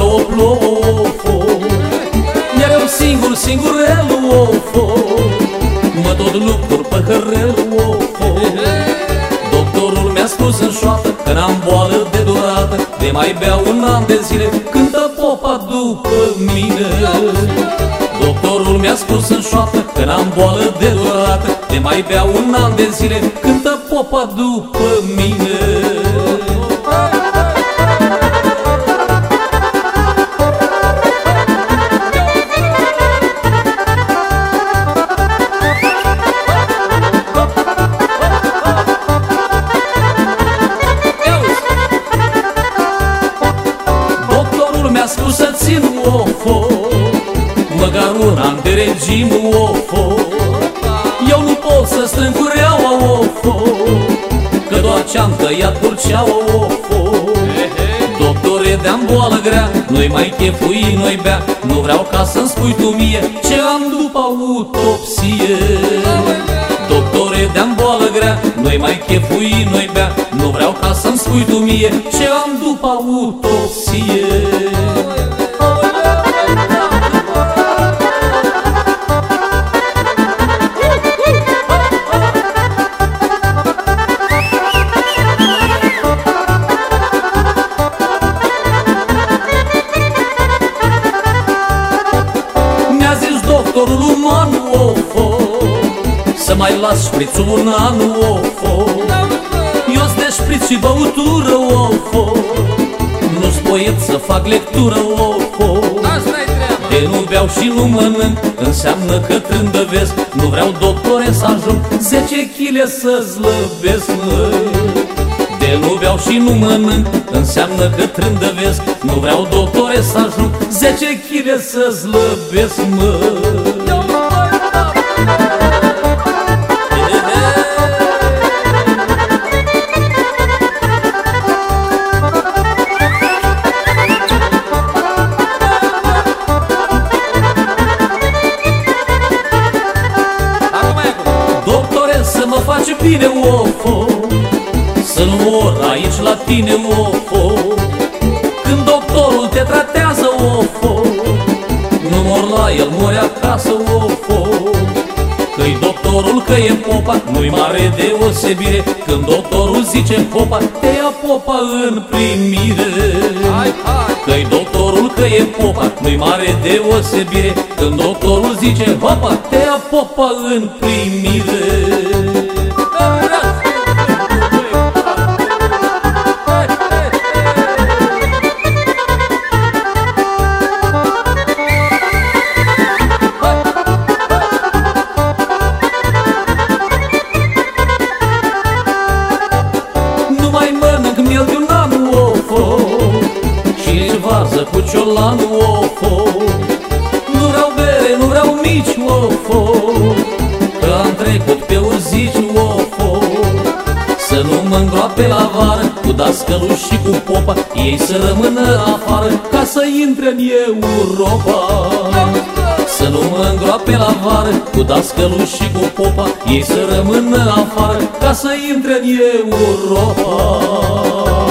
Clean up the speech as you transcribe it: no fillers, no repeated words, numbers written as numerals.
o plouă, ofo, iar eu singur, singurel, ofo, mă tot luptur pe hărel, ofo. Doctorul mi-a spus în șoaptă că n-am boală de durată, de mai beau un an de zile, cântă popa după mine. Doctorul mi-a spus în șoaptă că n-am boală de durată, de mai beau un an de zile, cântă popa după mine. Mi-a spus să țin, ofo, măcar un an de regim, ofo. Eu nu pot să strâng cureaua, ofo, că doar ce-am tăiat curceaua, ofo. Doctore, de-am boală grea, nu-i mai chefui, nu-i bea, nu vreau ca să-mi spui tu mie ce am după autopsie. Doctore, de-am boală grea, nu-i mai chefui, nu-i bea, nu vreau ca să-mi spui tu mie ce am după autopsie. Mi-a zis doctorul uman, ofo, să mai las șprițul un an, ofo. Eu-s de șpriț și băutură, ofo, nu-s poet să fac lectură, ofo. De nu beau și nu mănânc, înseamnă că trândăvesc. Nu vreau, doctore, să ajung 10 kg să slăbesc, măi. De nu beau și nu mănânc, înseamnă că trândăvesc. Nu vreau, doctore, să ajung 10 kg să slăbesc, măi. Mă face bine, ofo, să nu mor aici la tine, ofo. Când doctorul te tratează, ofo, nu mor la el, mori acasă, ofo. Că-i doctorul, că e popa, nu-i mare deosebire. Când doctorul zice popa, te ia popa în primire. Că-i doctorul, că e popa, nu-i mare deosebire. Când doctorul zice hopa, te ia popa în primire. Nu mai mănânc miel de un an, ofo, și nici varză cu ciolan, ofo. Nu vreau bere, nu vreau mici, ofo, că am trecut pe urzici, ofo. Să nu mă îngroape la vară cu dascălul și cu popa, ei să rămână afară ca să intre în Europa. Să nu mă îngroape la vară cu dascălul și cu popa, ei să rămână afară ca să intre în Europa.